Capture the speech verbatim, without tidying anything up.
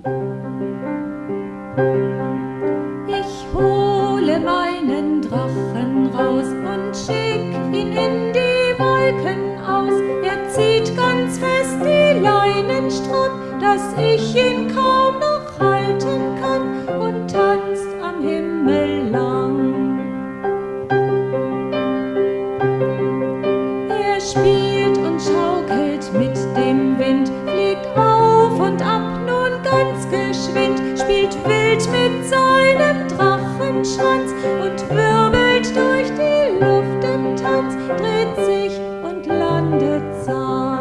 Ich hole meinen Drachen raus und schick ihn in die Wolken aus. Er zieht ganz fest die Leinen stramm, dass ich ihn kaum noch halten kann, und tanzt am Himmel lang. Er spielt und schaukelt mit dem Wind, fliegt auf und ab nun ganz geschwind, spielt wild mit seinem Drachenschwanz und wirbelt durch die Luft im Tanz, dreht sich und landet sanft.